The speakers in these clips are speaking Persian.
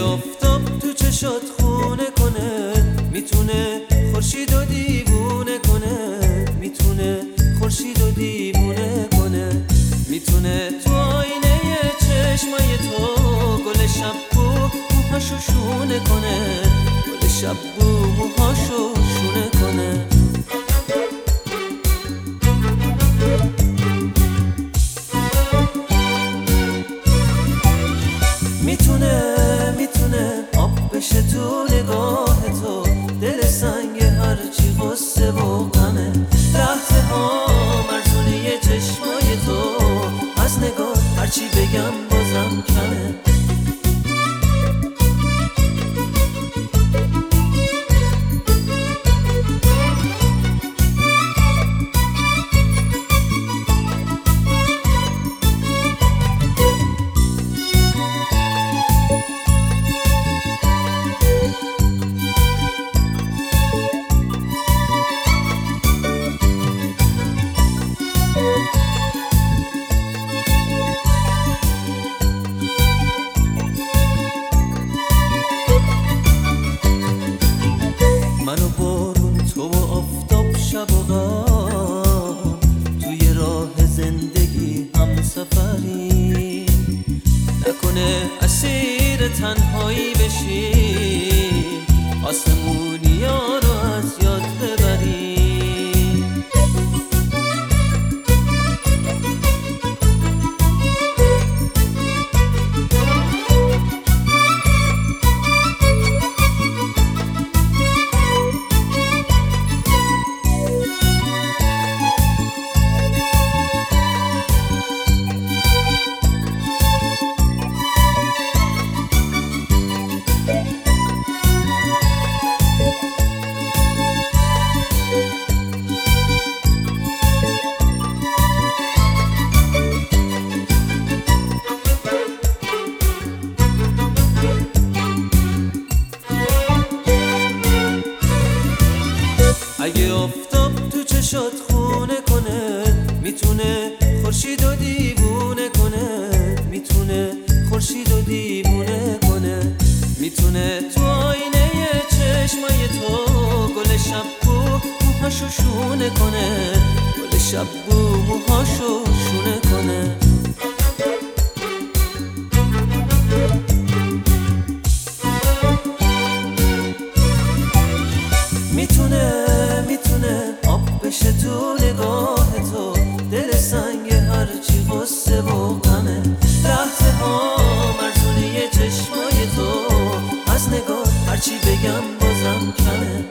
آفتاب تو چشات خونه کنه، میتونه خورشید و دیوونه کنه، میتونه خورشید و دیوونه کنه، میتونه تو آینه چشمای تو گل شبو موهاشو شونه کنه، گل شبو موهاشو شونه کنه. میتونه آب بشه تو نگاه تو، دل سنگ هرچی غصه و غمه، لحظه ها مرزونه چشمای تو، از نگاه هرچی بگم بازم کمه. من و بارون، تو و آفتاب، شب و غم، توی راه زندگی هم سفری، نکنه اسیر تنهایی بشی، آسمونیا رو از یاد ببری. اگه آفتاب تو چشات خونه کنه، میتونه خورشید و دیوونه کنه، میتونه خورشید و دیوونه کنه، میتونه تو آینه چشمای تو گل شبو موهاشو شونه کنه، گل شبو موهاشو شونه کنه. میتونه آب بشه تو نگاه تو، دل سنگ هرچی غصه و غمه، لحظه ها مرزونه چشمای تو، از نگاه هرچی بگم بازم کمه.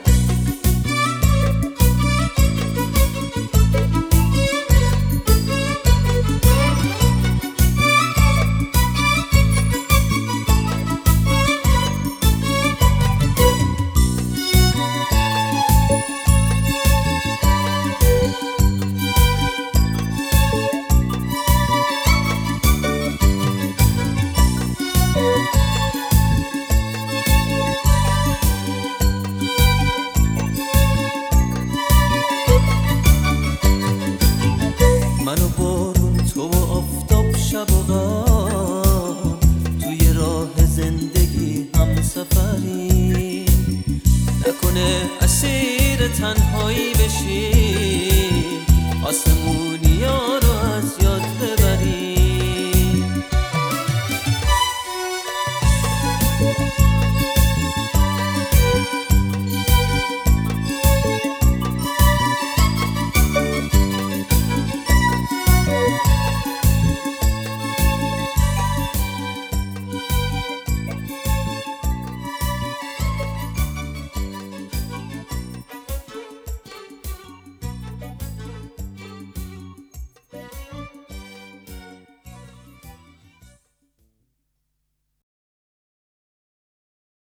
من و بارون، تو و آفتاب، شب و غم، توی راه زندگی هم سفری، نکنه اسیر تنهایی بشی، آسمون